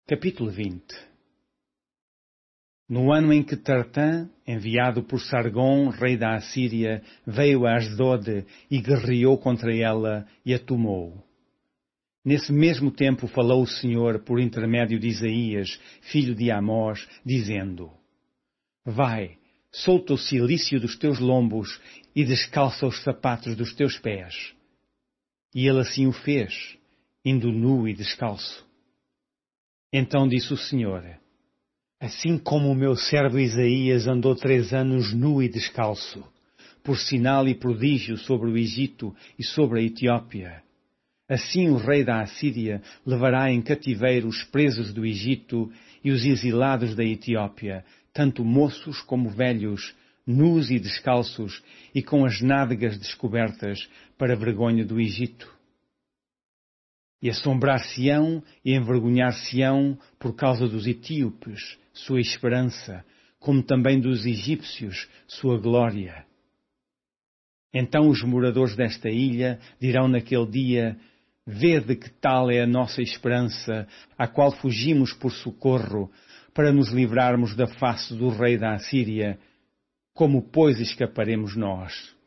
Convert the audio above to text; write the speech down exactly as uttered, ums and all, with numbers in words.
Capítulo vinte. No ano em que Tartã, enviado por Sargom, rei da Assíria, veio a Asdod e guerreou contra ela e a tomou. Nesse mesmo tempo falou o Senhor por intermédio de Isaías, filho de Amós, dizendo: Vai, solta o cilício dos teus lombos e descalça os sapatos dos teus pés. E ele assim o fez, indo nu e descalço. Então disse o Senhor: Assim como o meu servo Isaías andou três anos nu e descalço, por sinal e prodígio sobre o Egito e sobre a Etiópia, assim o rei da Assíria levará em cativeiro os presos do Egito e os exilados da Etiópia, tanto moços como velhos, nus e descalços e com as nádegas descobertas, para a vergonha do Egito. E assombrar-se-ão e envergonhar-se-ão por causa dos etíopes, sua esperança, como também dos egípcios, sua glória. Então os moradores desta ilha dirão naquele dia: Vede que tal é a nossa esperança, à qual fugimos por socorro, para nos livrarmos da face do rei da Assíria. Como, pois, escaparemos nós?